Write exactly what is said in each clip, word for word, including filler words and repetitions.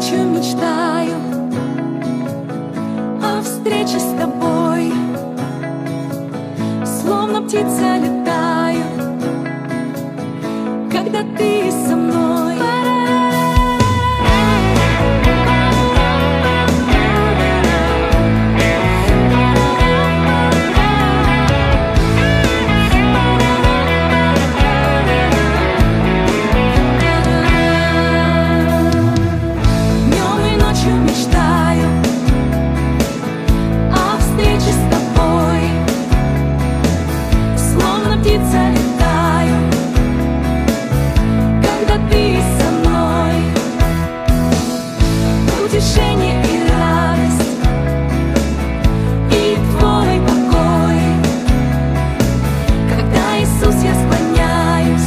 ночью мечтаю о встрече с тобой, словно птица летаю, когда ты со мной. Утешение и радость, и твой покой. Когда, Иисус, я склоняюсь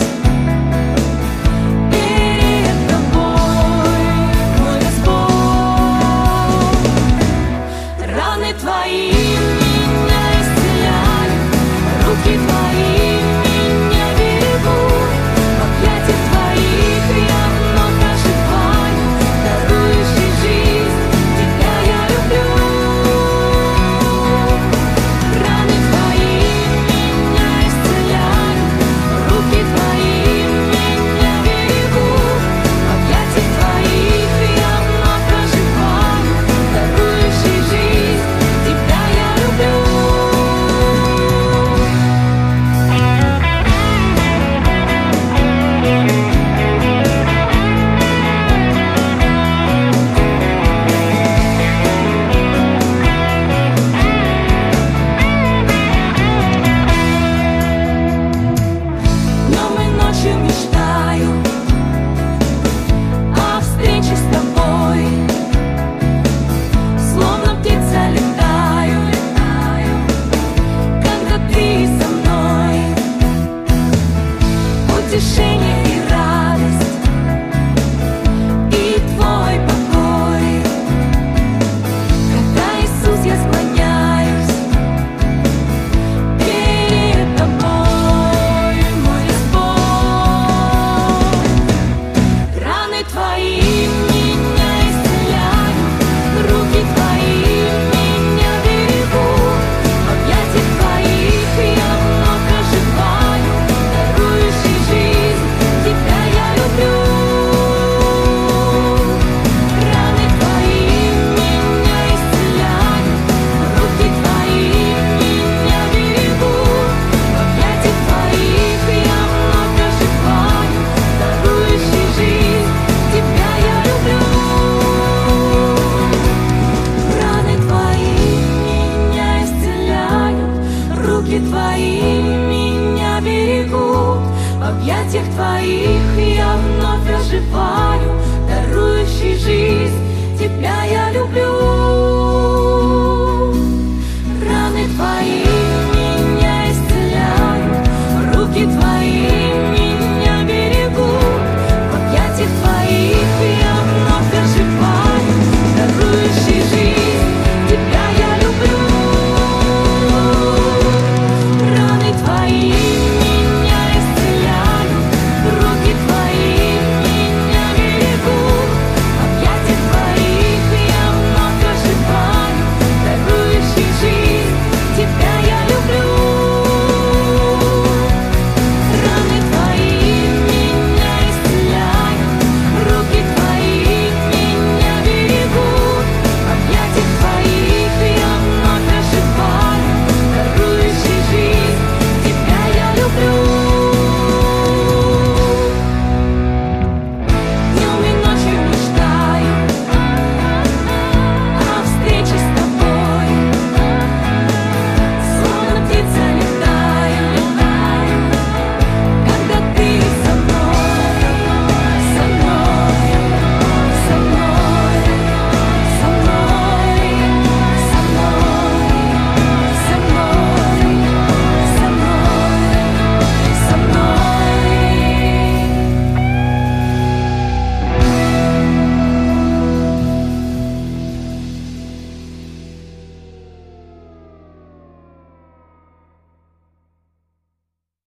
перед тобой, мой Господь. Раны твои меня исцеляют, руки твои меня берегут. В объятиях твоих я вновь оживаю, дарующий жизнь. Мечтаю о встрече с тобой, словно птица летаю, летаю, когда ты со мной. Утешение и радость, и твой покой. Когда, Иисус, я склоняюсь перед тобой. Твои меня исцеляют, руки твои меня берегут. В объятиях твоих я вновь оживаю, дарующий жизнь, тебя я люблю. Раны твои меня исцеляют, руки твои меня берегут. В объятиях твоих я вновь оживаю, дарующий жизнь. Тебя я люблю. Раны твои меня исцеляют, руки твои меня берегут. В объятиях твоих я вновь оживаю, дарующий жизнь. Тебя я люблю.